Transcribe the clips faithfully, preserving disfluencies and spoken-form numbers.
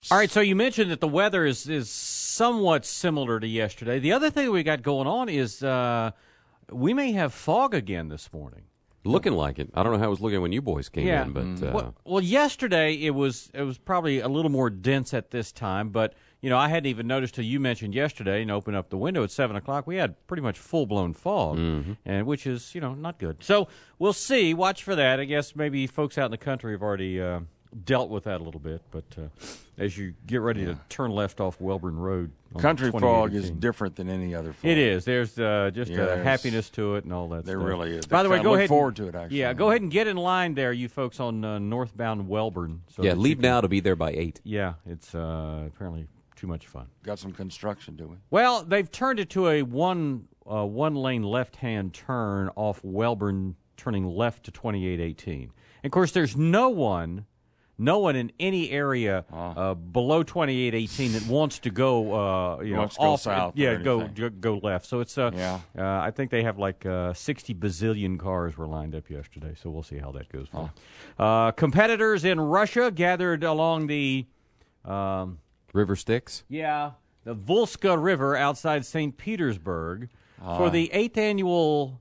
All right, so you mentioned that the weather is, is somewhat similar to yesterday. The other thing we got going on is uh, we may have fog again this morning. Looking like it. I don't know how it was looking when you boys came yeah. in, but Mm. uh, well, well, yesterday it was it was probably a little more dense at this time, but you know I hadn't even noticed till you mentioned yesterday and opened up the window at seven o'clock. We had pretty much full blown fog, mm-hmm. and which is you know not good. So we'll see. Watch for that. I guess maybe folks out in the country have already uh, dealt with that a little bit, but uh, as you get ready yeah. to turn left off Welborn Road, country fog is different than any other fog. It is. There's uh, just yeah, a happiness to it and all that. There stuff. really is. By the way, go look ahead. forward and, to it. Actually, yeah, go ahead and get in line there, you folks on uh, northbound Welborn. So yeah, leave now to be there by eight. Yeah, it's uh, apparently too much fun. Got some construction, do we? Well, they've turned it to a one uh, one lane left hand turn off Welborn, turning left to twenty-eight eighteen. And of course, there's no one. No one in any area uh, below twenty-eight eighteen that wants to go, uh, you know, wants to off. go south yeah, or go anything. go left. So it's, uh, yeah. uh, I think they have like uh, sixty bazillion cars were lined up yesterday. So we'll see how that goes. For oh. uh, competitors in Russia gathered along the um, River Styx. Yeah, the Volska River outside Saint Petersburg uh. for the eighth annual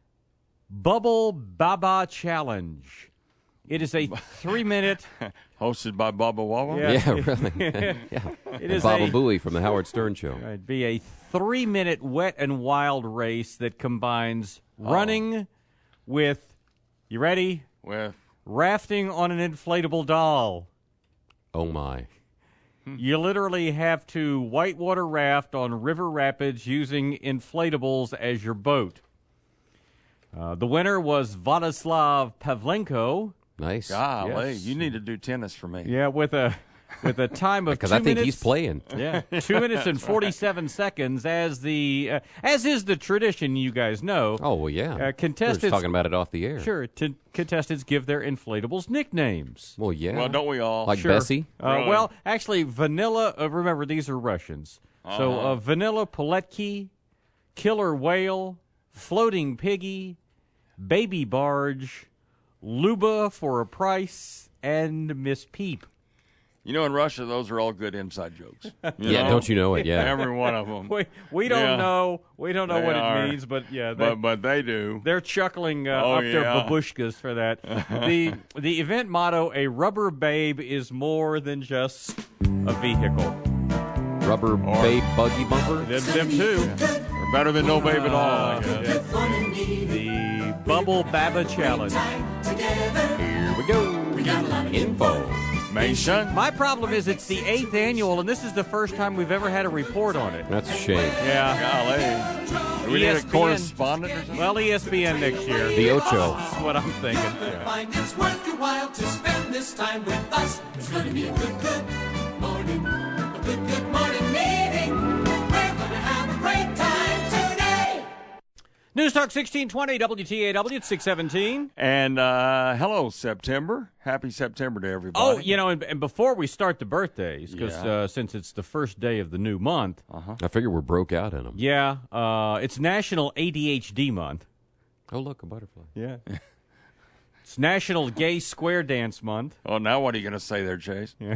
Bubble Baba Challenge. It is a three-minute... Hosted by Baba Wawa? Yeah, yeah really. yeah. It is Baba a, Booey from the Howard Stern Show. It'd be a three-minute wet and wild race that combines oh. running with, you ready? With? Rafting on an inflatable doll. Oh, my. You literally have to whitewater raft on river rapids using inflatables as your boat. Uh, the winner was Vladislav Pavlenko. Nice. Golly, yes. you need to do tennis for me. Yeah, with a with a time of because two I think minutes, he's playing. Yeah, two minutes and forty-seven right. seconds, as the uh, as is the tradition. You guys know. Oh well, yeah. Uh, contestants we were just talking about it off the air. Sure. T- contestants give their inflatables nicknames. Well, yeah. Well, don't we all? Like sure. Bessie. Uh, really? Well, actually, Vanilla. Uh, remember, these are Russians. Uh-huh. So uh, Vanilla Poletki, Killer Whale, Floating Piggy, Baby Barge, Luba for a Price, and Miss Peep. You know, in Russia, those are all good inside jokes. You yeah, know? don't you know it? Yeah, every one of them. We we don't yeah. know we don't know they what are. it means, but yeah, they, but but they do. They're chuckling uh, oh, up yeah. their babushkas for that. the The event motto: "A rubber babe is more than just a vehicle." Rubber or, babe buggy bumper. Them, them too. Yeah. Or better than no babe at all. I guess. The Bubble Baba Challenge. Here we go. Info. Mason. My problem is it's the eighth annual, and this is the first time we've ever had a report on it. That's a shame. Yeah. Golly. Do we E S P N. need a correspondent or something? Well, E S P N next year. The Ocho. That's what I'm thinking. Yeah. Find it's worth your while to spend this time with us. It's going to be a good, good morning. A good, good morning meeting. We're going to have a great time today. News Talk sixteen twenty W T A W. It's six seventeen. And uh, hello, September. Happy September to everybody. Oh, you know, and, and before we start the birthdays, because Yeah. uh, since it's the first day of the new month, Uh-huh. I figure we're broke out in them. yeah, uh, it's National A D H D Month. Oh, look, a butterfly. Yeah. It's National Gay Square Dance Month. Oh, now what are you going to say there, Chase? Yeah.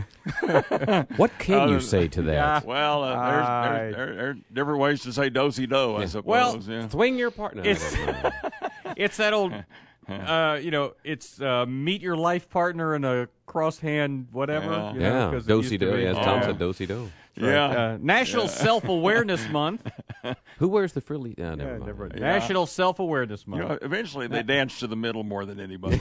What can Uh, you say to that? yeah. Well, uh, I- there's, there's, there, there are different ways to say do-si-do, I suppose. Well, yeah. Swing your partner. It's it's that old, uh, you know, it's uh, meet your life partner in a cross-hand whatever. Yeah. You know, yeah, 'cause it used do-si to do. be- Yes, Tom Oh. said do-si do. yeah. Uh, National Self-Awareness Month. Who wears the frilly? Uh, never Yeah, mind. never- Yeah. National Self-Awareness You Month. know, eventually they dance to the middle more than anybody.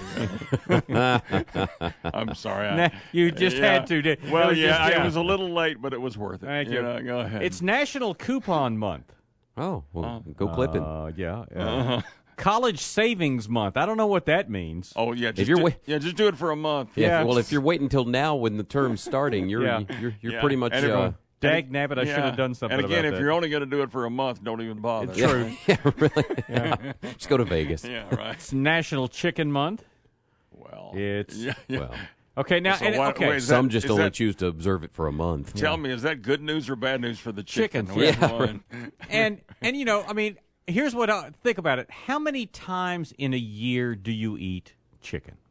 I'm sorry. I, Nah, you just yeah. had to. Did, it Well, was yeah, just- I- yeah. it was a little late, but it was worth it. Thank you. know, go ahead. It's National Coupon Month. Oh, well, go clipping. Uh, yeah. yeah. Uh-huh. College Savings Month. I don't know what that means. Oh yeah, just you're do, wait- yeah, just do it for a month. yeah, yeah. well, if you're waiting until now when the term's starting, you're Yeah. you're, you're Yeah. pretty much. And if- Uh, Dag nabbit, I Yeah. should have done something And again, about if that. you're only going to do it for a month, don't even bother. It's true. yeah, really. Just go to Vegas. Yeah, right. It's National Chicken Month. Well, It's yeah, yeah. Well, okay now. So and, what- okay, wait, is some that- just is only that- choose to observe it for a month. Tell me, is that good news or bad news for the chicken? Chicken. Which Yeah, one? and and you know, I mean, here's what I think about it. How many times in a year do you eat chicken?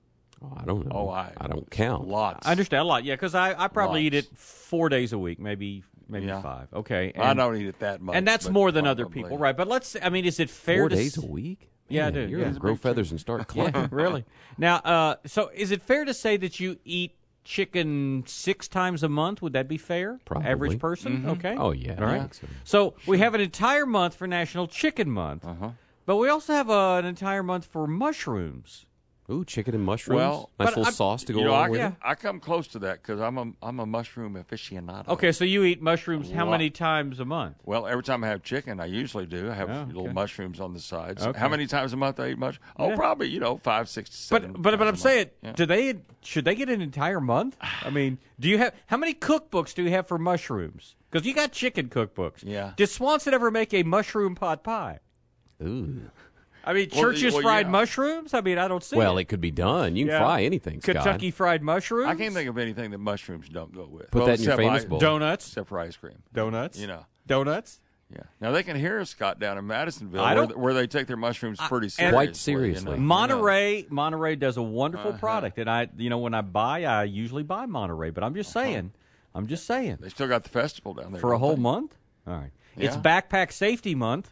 Oh, I don't know. Oh, I- I don't count. Lots. I understand a lot, yeah, because I, I probably eat Lots. it four days a week, maybe maybe Yeah. five. Okay, I and, don't eat it that much. and that's but more than other probably. people, right? But let's, I mean, is it fair Four to days s- a week? Yeah, I Man, do, You're yeah. gonna grow feathers and start clucking. Yeah, really. Now, uh, so is it fair to say that you eat chicken six times a month? Would that be fair? Probably. Average person? Okay. Oh, yeah. All I right. think so. So we have an entire month for National Chicken Month, Uh-huh. but we also have uh, an entire month for mushrooms. Ooh, chicken and mushrooms. Well, nice but little I'm- sauce to go You know, along I, with yeah. it. I come close to that because I'm a I'm a mushroom aficionado. Okay, so you eat mushrooms how lot. many times a month? Well, every time I have chicken, I usually do. I have Oh, little okay. mushrooms on the sides. Okay. How many times a month I eat mushrooms? Oh, Yeah. probably you know five, six, seven. But but but I'm times a saying, month. Yeah. do they should they get an entire month? I mean, do you have how many cookbooks do you have for mushrooms? Because you got chicken cookbooks. Yeah. Did Swanson ever make a mushroom pot pie? Ooh. I mean, Well, Church's well, fried yeah. mushrooms. I mean, I don't see. Well, it. it could be done. You can Yeah. fry anything, Scott. Kentucky fried mushrooms. I can't think of anything that mushrooms don't go with. Put well, that in your except famous I- bowl. Donuts. except for ice cream. Donuts. You know. Donuts. Yeah. Now they can hear us, Scott, down in Madisonville, I where, don't- where they take their mushrooms pretty seriously. Quite seriously. You know? Monterey, Monterey does a wonderful Uh-huh. product, and I, you know, when I buy, I usually buy Monterey. But I'm just Uh-huh. saying, I'm just saying, They still got the festival down there for a don't whole they? month. All right, it's Yeah. Backpack Safety Month.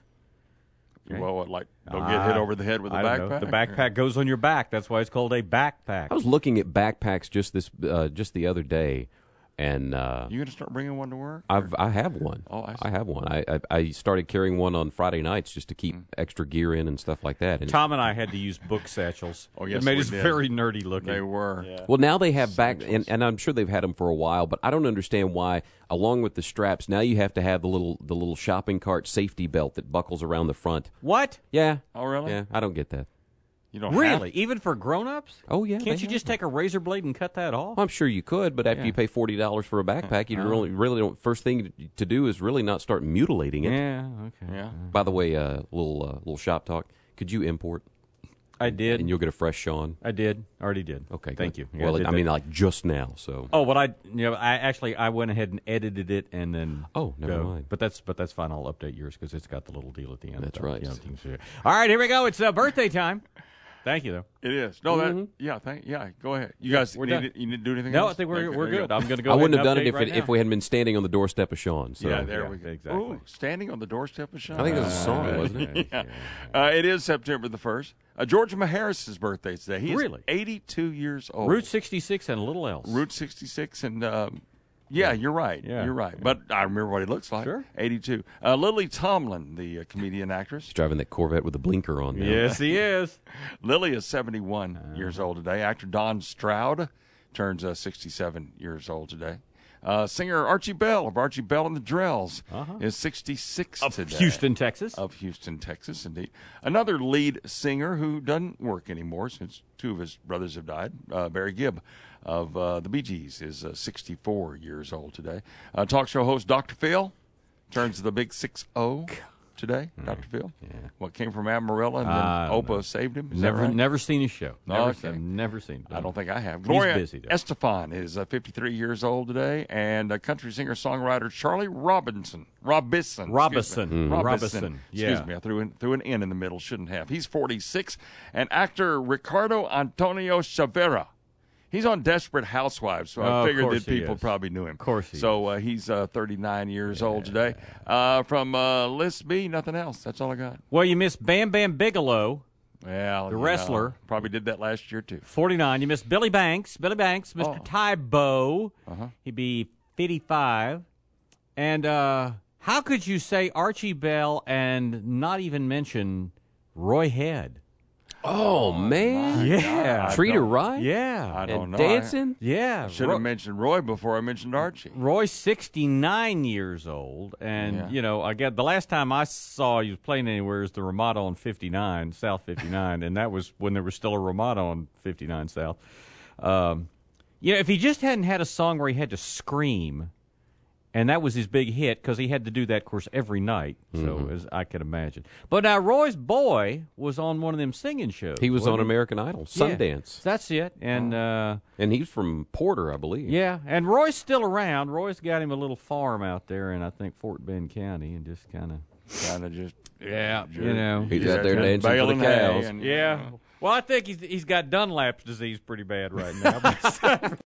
Well, what, like don't get hit Ah, over the head with a I don't know. backpack. The backpack goes on your back. That's why it's called a backpack. I was looking at backpacks just this uh, just the other day, and uh, You gonna start bringing one to work? I've I have one. Oh, I see. I have one. I, I I started carrying one on Friday nights just to keep Mm. extra gear in and stuff like that. And Tom and I had to use book satchels. Oh, yes, it made we us did. very nerdy looking. They were. well, now they have back, and, and I'm sure they've had them for a while, but I don't understand why. Along with the straps, now you have to have the little the little shopping cart safety belt that buckles around the front. What? Yeah. Oh, really? Yeah, I don't get that. You don't Really? Have, Even for grown-ups? Oh yeah. Can't they you have just them. take a razor blade and cut that off? Well, I'm sure you could, but after Yeah. you pay forty dollars for a backpack, you really really don't. First thing to do is really not start mutilating it. Yeah. Okay. yeah. By the way, uh, little uh, little shop talk. Could you import, I did. and you'll get a fresh Sean? I did. Already did. Okay, Thank good. you. Yeah, Well, did I that. mean, like just now. So. Oh, but I, you know, I actually I went ahead and edited it and then. Oh, never go. mind. But that's but that's fine. I'll update yours because it's got the little deal at the end. That's So, right. you know, things are- All right, here we go. It's uh, birthday time. Thank you, though. It is. No, Mm-hmm. that. Yeah. Thank. Yeah. Go ahead. You guys we're need done. to, you need to do anything No, else? I think we're Okay, we're there you good. go. I'm going to go. I ahead wouldn't and have done it update if right it, if now. we hadn't been standing on the doorstep of Sean. So. Yeah, there yeah, we go. exactly. Ooh, standing on the doorstep of Sean. I think it was a song, Uh, wasn't it? Yeah. Uh, it is September the first. Uh, George Maharis's birthday today. He is Really? eighty-two years old. Route sixty-six and a little else. Route sixty-six, and um, yeah, you're right. Yeah. You're right. But I remember what he looks like. Sure. eighty-two. Uh, Lily Tomlin, the uh, comedian actress. He's driving that Corvette with a blinker on. Now. Yes, he is. Lily is seventy-one years old today. Actor Don Stroud turns uh, sixty-seven years old today. Uh, singer Archie Bell of Archie Bell and the Drells is sixty-six Of today. Houston, Texas. Of Houston, Texas, indeed. Another lead singer who doesn't work anymore since two of his brothers have died, uh, Barry Gibb of uh, the Bee Gees, is uh, sixty-four years old today. Uh, talk show host Doctor Phil turns the big six oh today, Doctor Phil. What came from Amarillo and then I don't Opa saved him. Is that Never, right? never seen his show. Never, Okay. I've never seen it. I don't think I have. Gloria busy, though. Estefan is uh, fifty-three years old today, and uh, country singer-songwriter Charlie Robinson. Robinson. excuse Robinson. me. Mm. Robinson. Robinson, Excuse yeah. me. I threw, in, threw an N in the middle. Shouldn't have. He's forty-six. And actor Ricardo Antonio Chavera. He's on Desperate Housewives, so Oh, I of figured course that he people is. probably knew him. Of course he So uh, he's uh, thirty-nine years old today. Uh, from uh, List B, nothing else. That's all I got. Well, you missed Bam Bam Bigelow, Well, The you wrestler. know, probably did that last year, too. forty-nine. You missed Billy Banks. Billy Banks, Mister Oh. Tybo. Uh-huh. He'd be fifty-five. And uh, how could you say Archie Bell and not even mention Roy Head? Oh man. Yeah. I Treat her don't- right. Yeah. I don't And know. dancing. Yeah. Should Ro- have mentioned Roy before I mentioned Archie. Roy's sixty-nine years old, and Yeah. you know, I get the last time I saw he was playing anywhere is the Ramada on fifty-nine, South fifty-nine, and that was when there was still a Ramada on fifty-nine South. Um, you know, if he just hadn't had a song where he had to scream, and that was his big hit because he had to do that, of course, every night. So as I can imagine. But now Roy's boy was on one of them singing shows. He was wasn't on American Idol, Yeah. Sundance, That's it, and. Uh, and he's from Porter, I believe. Yeah, and Roy's still around. Roy's got him a little farm out there in, I think, Fort Bend County, and just kind of, Kind of just yeah, just- you know. He's just out there just dancing for the baling hay cows. and, Yeah. Well, I think he's he's got Dunlap's disease pretty bad right now.